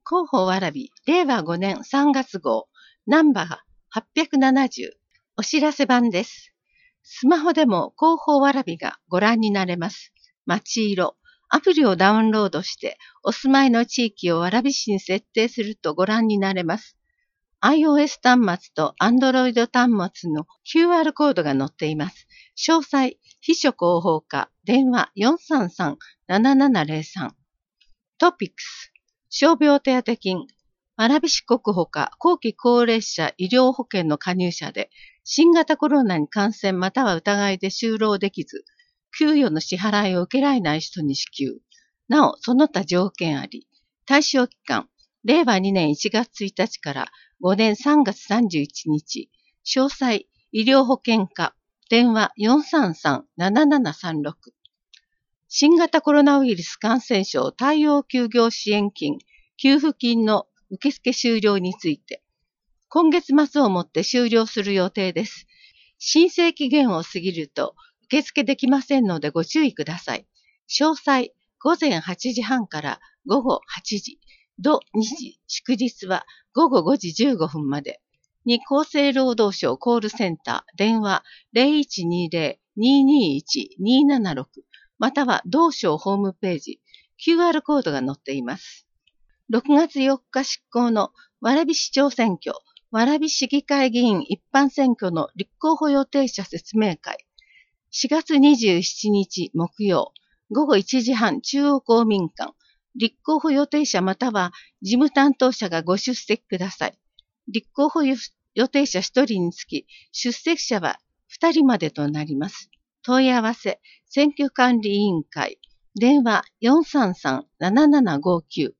広報わらび令和5年3月号ナンバー870お知らせ版です。スマホでも広報わらびがご覧になれます。街色、アプリをダウンロードしてお住まいの地域を蕨市に設定するとご覧になれます。iOS 端末と Android 端末の QR コードが載っています。詳細、秘書広報課、電話433-7703。トピックス、傷病手当金、蕨市国保課後期高齢者医療保険の加入者で、新型コロナに感染または疑いで就労できず、給与の支払いを受けられない人に支給。なお、その他条件あり。対象期間、令和2年1月1日から5年3月31日。詳細、医療保険課、電話433-7736。新型コロナウイルス感染症対応休業支援金、給付金の受付終了について、今月末をもって終了する予定です。申請期限を過ぎると受付できませんのでご注意ください。詳細、午前8時半から午後8時、土日祝日は午後5時15分まで。に厚生労働省コールセンター、電話 0120-221-276。または同省ホームページ、QR コードが載っています。6月4日執行の蕨市長選挙、蕨市議会議員一般選挙の立候補予定者説明会。4月27日木曜、午後1時半中央公民館。立候補予定者または事務担当者がご出席ください。立候補予定者1人につき、出席者は2人までとなります。問い合わせ、選挙管理委員会、電話433-7759。